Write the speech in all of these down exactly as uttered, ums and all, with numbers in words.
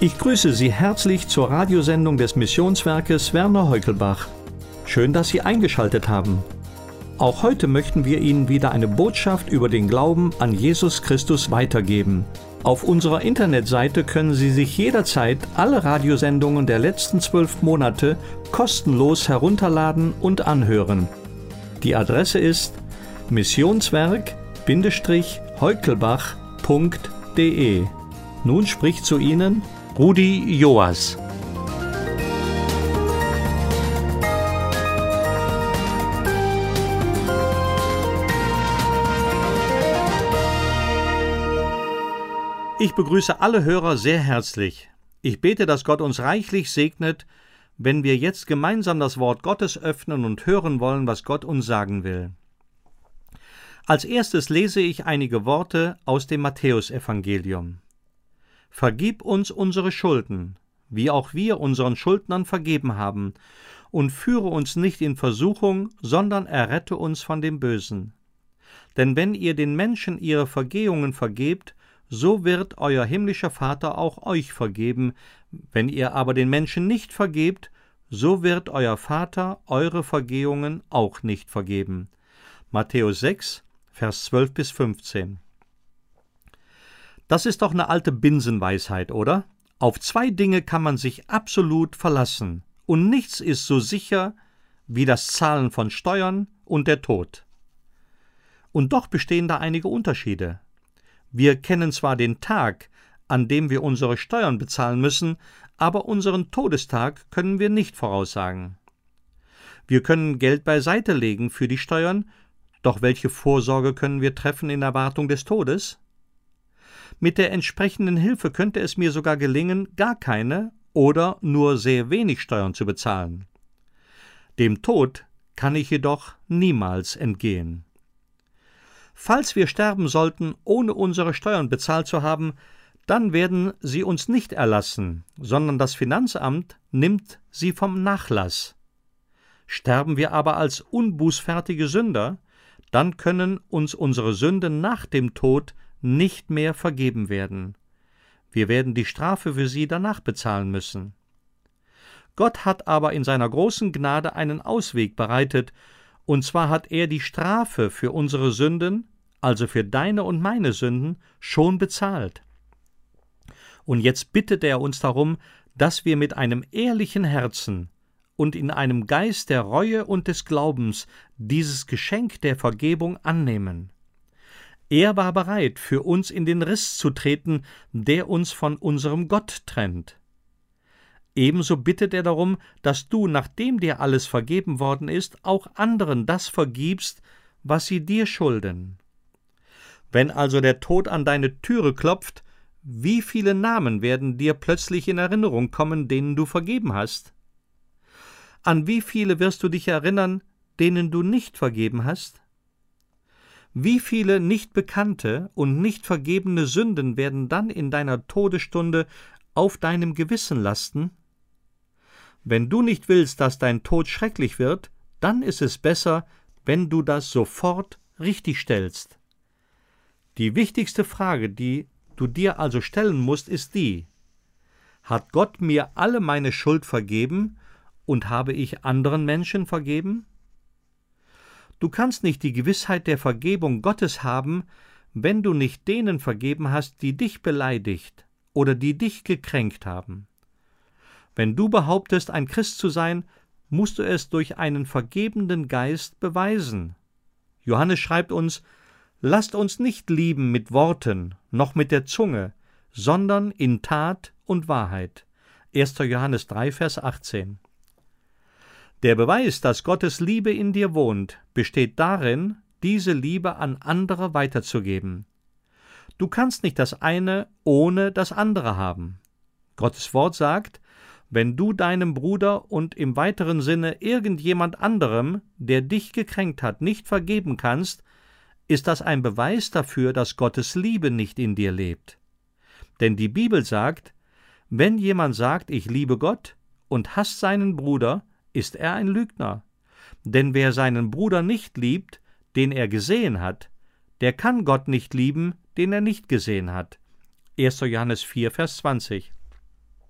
Ich grüße Sie herzlich zur Radiosendung des Missionswerkes Werner Heukelbach. Schön, dass Sie eingeschaltet haben. Auch heute möchten wir Ihnen wieder eine Botschaft über den Glauben an Jesus Christus weitergeben. Auf unserer Internetseite können Sie sich jederzeit alle Radiosendungen der letzten zwölf Monate kostenlos herunterladen und anhören. Die Adresse ist missionswerk-heukelbach punkt de. Nun spricht zu Ihnen Rudi Joas. Ich begrüße alle Hörer sehr herzlich. Ich bete, dass Gott uns reichlich segnet, wenn wir jetzt gemeinsam das Wort Gottes öffnen und hören wollen, was Gott uns sagen will. Als erstes lese ich einige Worte aus dem Matthäusevangelium. Vergib uns unsere Schulden, wie auch wir unseren Schuldnern vergeben haben, und führe uns nicht in Versuchung, sondern errette uns von dem Bösen. Denn wenn ihr den Menschen ihre Vergehungen vergebt, so wird euer himmlischer Vater auch euch vergeben. Wenn ihr aber den Menschen nicht vergebt, so wird euer Vater eure Vergehungen auch nicht vergeben. Matthäus sechs, Vers zwölf bis fünfzehn. Das ist doch eine alte Binsenweisheit, oder? Auf zwei Dinge kann man sich absolut verlassen, und nichts ist so sicher wie das Zahlen von Steuern und der Tod. Und doch bestehen da einige Unterschiede. Wir kennen zwar den Tag, an dem wir unsere Steuern bezahlen müssen, aber unseren Todestag können wir nicht voraussagen. Wir können Geld beiseite legen für die Steuern, doch welche Vorsorge können wir treffen in Erwartung des Todes? Mit der entsprechenden Hilfe könnte es mir sogar gelingen, gar keine oder nur sehr wenig Steuern zu bezahlen. Dem Tod kann ich jedoch niemals entgehen. Falls wir sterben sollten, ohne unsere Steuern bezahlt zu haben, dann werden sie uns nicht erlassen, sondern das Finanzamt nimmt sie vom Nachlass. Sterben wir aber als unbußfertige Sünder, dann können uns unsere Sünden nach dem Tod nicht mehr vergeben werden. Wir werden die Strafe für sie danach bezahlen müssen. Gott hat aber in seiner großen Gnade einen Ausweg bereitet, und zwar hat er die Strafe für unsere Sünden, also für deine und meine Sünden, schon bezahlt. Und jetzt bittet er uns darum, dass wir mit einem ehrlichen Herzen und in einem Geist der Reue und des Glaubens dieses Geschenk der Vergebung annehmen. Er war bereit, für uns in den Riss zu treten, der uns von unserem Gott trennt. Ebenso bittet er darum, dass du, nachdem dir alles vergeben worden ist, auch anderen das vergibst, was sie dir schulden. Wenn also der Tod an deine Türe klopft, wie viele Namen werden dir plötzlich in Erinnerung kommen, denen du vergeben hast? An wie viele wirst du dich erinnern, denen du nicht vergeben hast? Wie viele nicht bekannte und nicht vergebene Sünden werden dann in deiner Todesstunde auf deinem Gewissen lasten? Wenn du nicht willst, dass dein Tod schrecklich wird, dann ist es besser, wenn du das sofort richtig stellst. Die wichtigste Frage, die du dir also stellen musst, ist die: Hat Gott mir alle meine Schuld vergeben und habe ich anderen Menschen vergeben? Du kannst nicht die Gewissheit der Vergebung Gottes haben, wenn du nicht denen vergeben hast, die dich beleidigt oder die dich gekränkt haben. Wenn du behauptest, ein Christ zu sein, musst du es durch einen vergebenden Geist beweisen. Johannes schreibt uns: Lasst uns nicht lieben mit Worten, noch mit der Zunge, sondern in Tat und Wahrheit. erster Johannes drei, Vers achtzehn. Der Beweis, dass Gottes Liebe in dir wohnt, besteht darin, diese Liebe an andere weiterzugeben. Du kannst nicht das eine ohne das andere haben. Gottes Wort sagt: Wenn du deinem Bruder und im weiteren Sinne irgendjemand anderem, der dich gekränkt hat, nicht vergeben kannst, ist das ein Beweis dafür, dass Gottes Liebe nicht in dir lebt. Denn die Bibel sagt: Wenn jemand sagt, ich liebe Gott und hasst seinen Bruder, ist er ein Lügner. Denn wer seinen Bruder nicht liebt, den er gesehen hat, der kann Gott nicht lieben, den er nicht gesehen hat. erster Johannes vier, Vers zwanzig.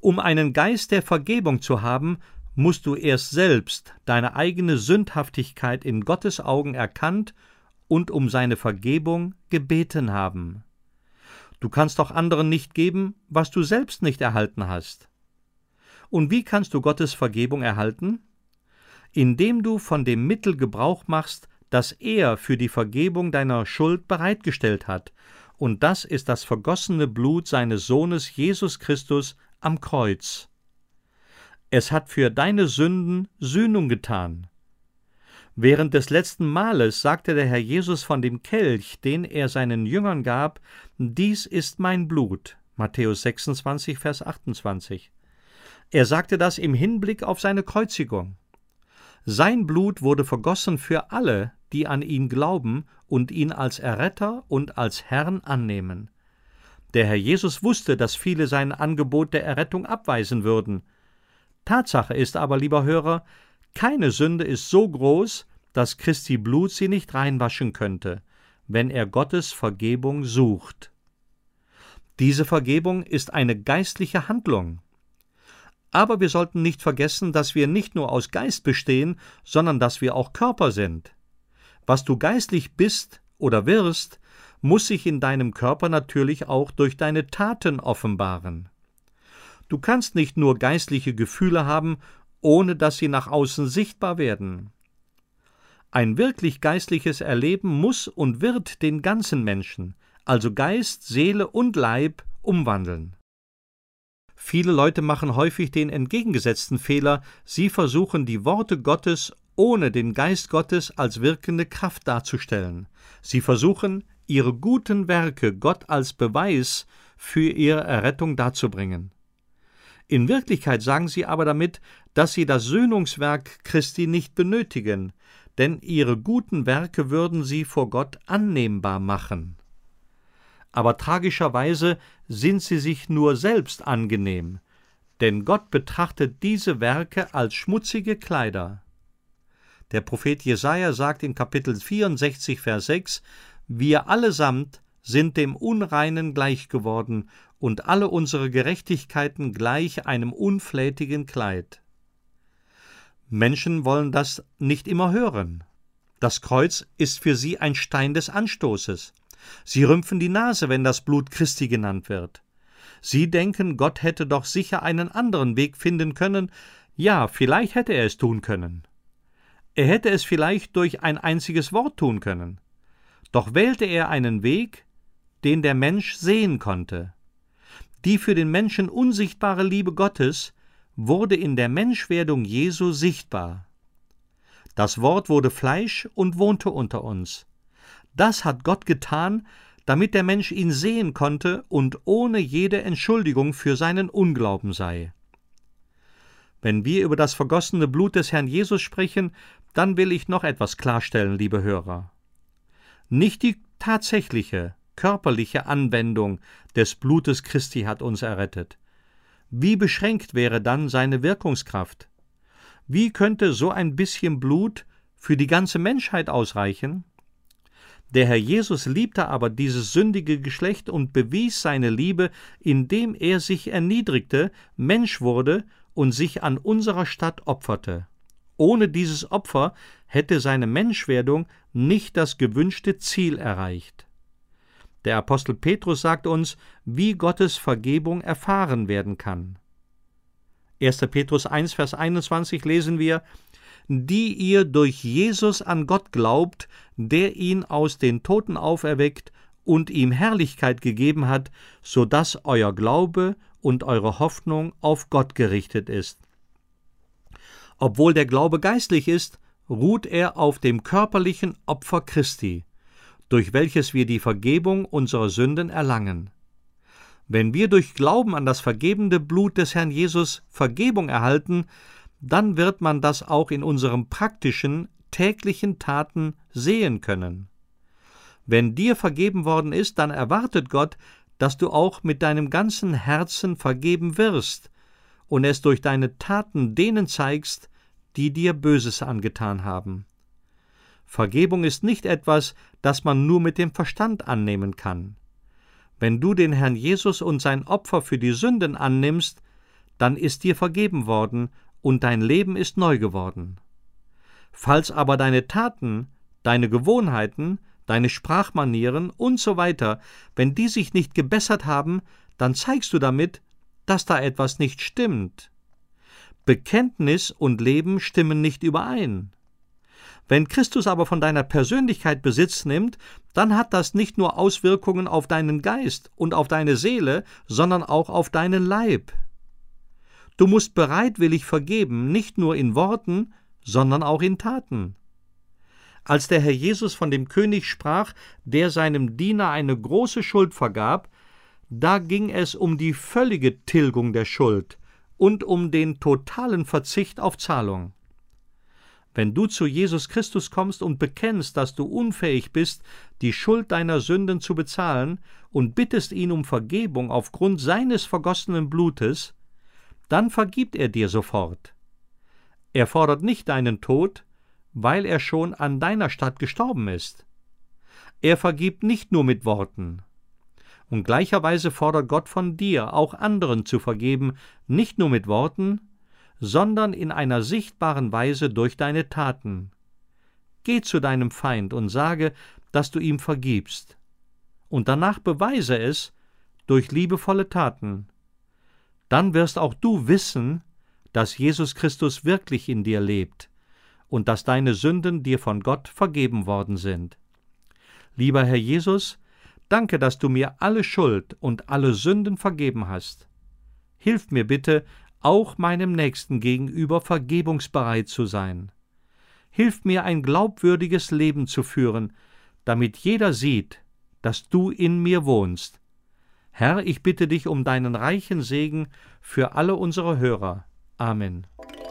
Um einen Geist der Vergebung zu haben, musst du erst selbst deine eigene Sündhaftigkeit in Gottes Augen erkannt und um seine Vergebung gebeten haben. Du kannst doch anderen nicht geben, was du selbst nicht erhalten hast. Und wie kannst du Gottes Vergebung erhalten? Indem du von dem Mittel Gebrauch machst, das er für die Vergebung deiner Schuld bereitgestellt hat, und das ist das vergossene Blut seines Sohnes Jesus Christus am Kreuz. Es hat für deine Sünden Sühnung getan. Während des letzten Mahles sagte der Herr Jesus von dem Kelch, den er seinen Jüngern gab, dies ist mein Blut, Matthäus sechsundzwanzig, Vers achtundzwanzig. Er sagte das im Hinblick auf seine Kreuzigung. Sein Blut wurde vergossen für alle, die an ihn glauben und ihn als Erretter und als Herrn annehmen. Der Herr Jesus wusste, dass viele sein Angebot der Errettung abweisen würden. Tatsache ist aber, lieber Hörer, keine Sünde ist so groß, dass Christi Blut sie nicht reinwaschen könnte, wenn er Gottes Vergebung sucht. Diese Vergebung ist eine geistliche Handlung. Aber wir sollten nicht vergessen, dass wir nicht nur aus Geist bestehen, sondern dass wir auch Körper sind. Was du geistlich bist oder wirst, muss sich in deinem Körper natürlich auch durch deine Taten offenbaren. Du kannst nicht nur geistliche Gefühle haben, ohne dass sie nach außen sichtbar werden. Ein wirklich geistliches Erleben muss und wird den ganzen Menschen, also Geist, Seele und Leib, umwandeln. Viele Leute machen häufig den entgegengesetzten Fehler, sie versuchen die Worte Gottes ohne den Geist Gottes als wirkende Kraft darzustellen. Sie versuchen, ihre guten Werke Gott als Beweis für ihre Errettung darzubringen. In Wirklichkeit sagen sie aber damit, dass sie das Söhnungswerk Christi nicht benötigen, denn ihre guten Werke würden sie vor Gott annehmbar machen. Aber tragischerweise sind sie sich nur selbst angenehm, denn Gott betrachtet diese Werke als schmutzige Kleider. Der Prophet Jesaja sagt in Kapitel vierundsechzig, Vers sechs, wir allesamt sind dem Unreinen gleich geworden und alle unsere Gerechtigkeiten gleich einem unflätigen Kleid. Menschen wollen das nicht immer hören. Das Kreuz ist für sie ein Stein des Anstoßes. Sie rümpfen die Nase, wenn das Blut Christi genannt wird. Sie denken, Gott hätte doch sicher einen anderen Weg finden können. Ja, vielleicht hätte er es tun können. Er hätte es vielleicht durch ein einziges Wort tun können. Doch wählte er einen Weg, den der Mensch sehen konnte. Die für den Menschen unsichtbare Liebe Gottes wurde in der Menschwerdung Jesu sichtbar. Das Wort wurde Fleisch und wohnte unter uns. Das hat Gott getan, damit der Mensch ihn sehen konnte und ohne jede Entschuldigung für seinen Unglauben sei. Wenn wir über das vergossene Blut des Herrn Jesus sprechen, dann will ich noch etwas klarstellen, liebe Hörer. Nicht die tatsächliche, körperliche Anwendung des Blutes Christi hat uns errettet. Wie beschränkt wäre dann seine Wirkungskraft? Wie könnte so ein bisschen Blut für die ganze Menschheit ausreichen? Der Herr Jesus liebte aber dieses sündige Geschlecht und bewies seine Liebe, indem er sich erniedrigte, Mensch wurde und sich an unserer Stadt opferte. Ohne dieses Opfer hätte seine Menschwerdung nicht das gewünschte Ziel erreicht. Der Apostel Petrus sagt uns, wie Gottes Vergebung erfahren werden kann. erster Petrus eins, Vers einundzwanzig lesen wir, die ihr durch Jesus an Gott glaubt, der ihn aus den Toten auferweckt und ihm Herrlichkeit gegeben hat, so dass euer Glaube und eure Hoffnung auf Gott gerichtet ist. Obwohl der Glaube geistlich ist, ruht er auf dem körperlichen Opfer Christi, durch welches wir die Vergebung unserer Sünden erlangen. Wenn wir durch Glauben an das vergebende Blut des Herrn Jesus Vergebung erhalten, dann wird man das auch in unseren praktischen, täglichen Taten sehen können. Wenn dir vergeben worden ist, dann erwartet Gott, dass du auch mit deinem ganzen Herzen vergeben wirst und es durch deine Taten denen zeigst, die dir Böses angetan haben. Vergebung ist nicht etwas, das man nur mit dem Verstand annehmen kann. Wenn du den Herrn Jesus und sein Opfer für die Sünden annimmst, dann ist dir vergeben worden und dein Leben ist neu geworden. Falls aber deine Taten, deine Gewohnheiten, deine Sprachmanieren und so weiter, wenn die sich nicht gebessert haben, dann zeigst du damit, dass da etwas nicht stimmt. Bekenntnis und Leben stimmen nicht überein. Wenn Christus aber von deiner Persönlichkeit Besitz nimmt, dann hat das nicht nur Auswirkungen auf deinen Geist und auf deine Seele, sondern auch auf deinen Leib. Du musst bereitwillig vergeben, nicht nur in Worten, sondern auch in Taten. Als der Herr Jesus von dem König sprach, der seinem Diener eine große Schuld vergab, da ging es um die völlige Tilgung der Schuld und um den totalen Verzicht auf Zahlung. Wenn du zu Jesus Christus kommst und bekennst, dass du unfähig bist, die Schuld deiner Sünden zu bezahlen und bittest ihn um Vergebung aufgrund seines vergossenen Blutes, dann vergibt er dir sofort. Er fordert nicht deinen Tod, weil er schon an deiner Statt gestorben ist. Er vergibt nicht nur mit Worten. Und gleicherweise fordert Gott von dir, auch anderen zu vergeben, nicht nur mit Worten, sondern in einer sichtbaren Weise durch deine Taten. Geh zu deinem Feind und sage, dass du ihm vergibst. Und danach beweise es durch liebevolle Taten. Dann wirst auch du wissen, dass Jesus Christus wirklich in dir lebt und dass deine Sünden dir von Gott vergeben worden sind. Lieber Herr Jesus, danke, dass du mir alle Schuld und alle Sünden vergeben hast. Hilf mir bitte, auch meinem Nächsten gegenüber vergebungsbereit zu sein. Hilf mir, ein glaubwürdiges Leben zu führen, damit jeder sieht, dass du in mir wohnst. Herr, ich bitte dich um deinen reichen Segen für alle unsere Hörer. Amen.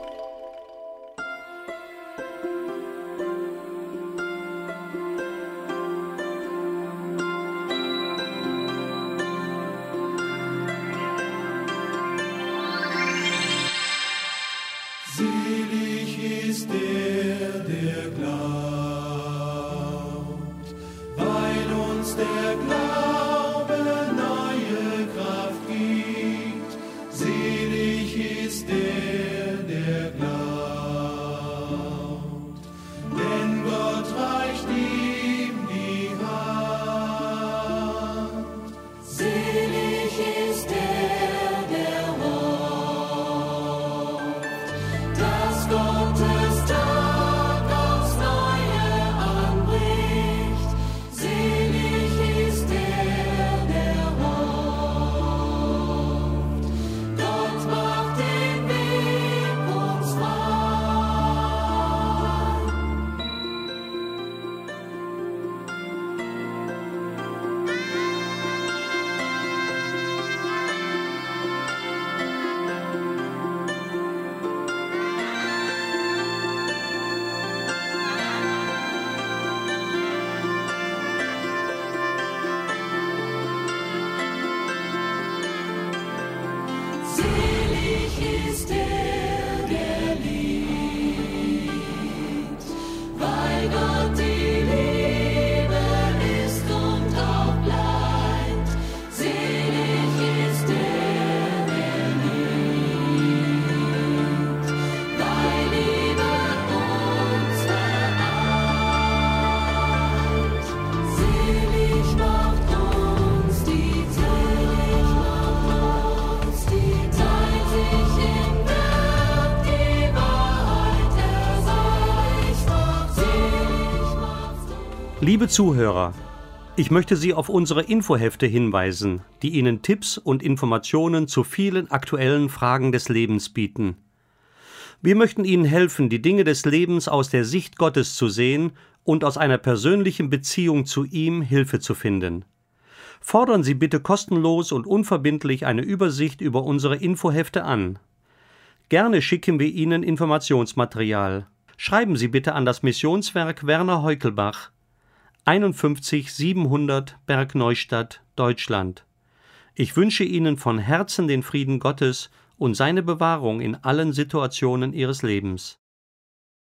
Selig ist der, der glaubt, weil uns der Glaube neue Kraft gibt. Selig ist der, der glaubt, denn Gott reicht ihm die Hand. Selig ist der, der hofft, dass Gottes Tag aufs Neue anbricht. Selig ist der, der hofft, Gott macht den Weg uns frei. Selig ist der, der liebt, weil Gott die Liebe ist und auch bleibt. Selig ist der, der liebt, weil Liebe uns vereint. Selig macht uns die Selig macht uns die teilt sich im Werk die Wahrheit, erseilig macht, selig machst du. Liebe Zuhörer, ich möchte Sie auf unsere Infohefte hinweisen, die Ihnen Tipps und Informationen zu vielen aktuellen Fragen des Lebens bieten. Wir möchten Ihnen helfen, die Dinge des Lebens aus der Sicht Gottes zu sehen und aus einer persönlichen Beziehung zu ihm Hilfe zu finden. Fordern Sie bitte kostenlos und unverbindlich eine Übersicht über unsere Infohefte an. Gerne schicken wir Ihnen Informationsmaterial. Schreiben Sie bitte an das Missionswerk Werner Heukelbach, einundfünfzig siebenhundert Bergneustadt, Deutschland. Ich wünsche Ihnen von Herzen den Frieden Gottes und seine Bewahrung in allen Situationen Ihres Lebens.